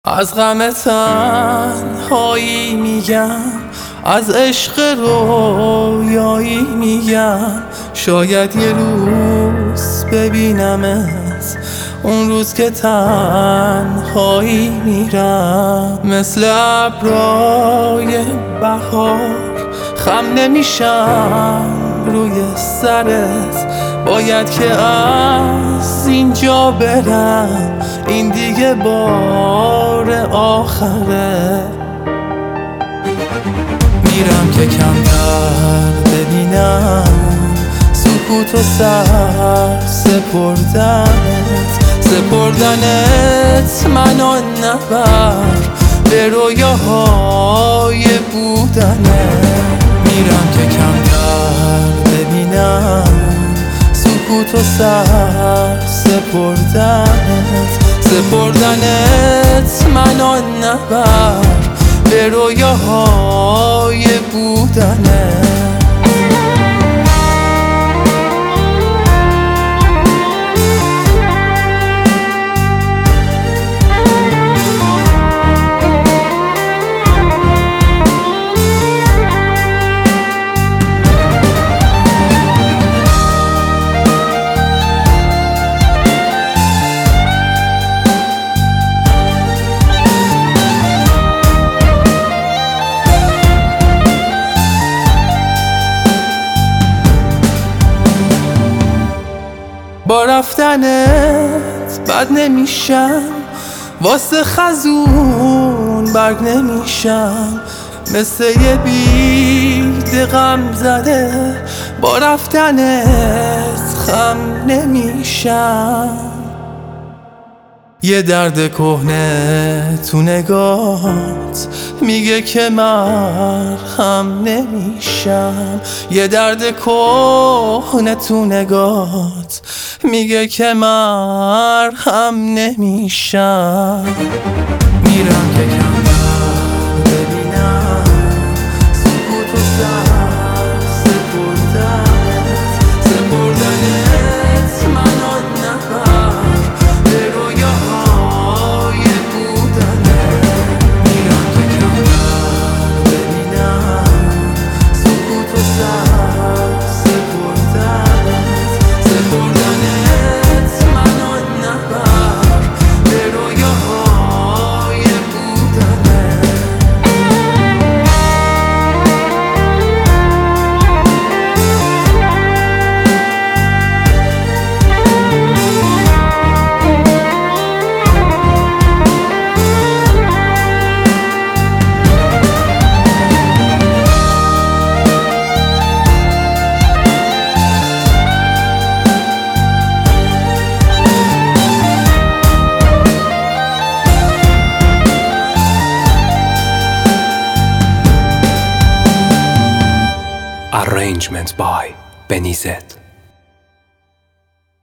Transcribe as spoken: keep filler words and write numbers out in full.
از غم تنهایی میگم، از عشق رویایی میگم. شاید یه روز ببینمت، اون روز که تنهایی میرم. مثل ابرای بهار خم نمیشم روی سرت. باید که از اینجا برم، این دیگه بار آخره. میرم که کمتر ببینم سکوت و سر سپردنت. سپردنت منو نبر به رویاهای بودنت. میرم که کمتر ببینم سکوت و سر سپردنت. سپردنت منو نبر به رویاهای بودنت. با رفتنت بد نمیشم، واسه خزون برگ نمیشم. مثل یه بید غم زده با رفتنت خم نمیشم. یه درد کهنه تو نگات میگه که مرهم نمیشم. یه درد کهنه تو نگات میگه که مرهم نمیشم. میرم که کمتر ببینم سکوت و سر سپردنت. سپردنت منو نبر به رویاهای بودنت. میرم که کمتر ببینم سکوت و سر سپردنت. سپردنت منو نبر به رویاهای بودنت. Arrangement by Benny Z.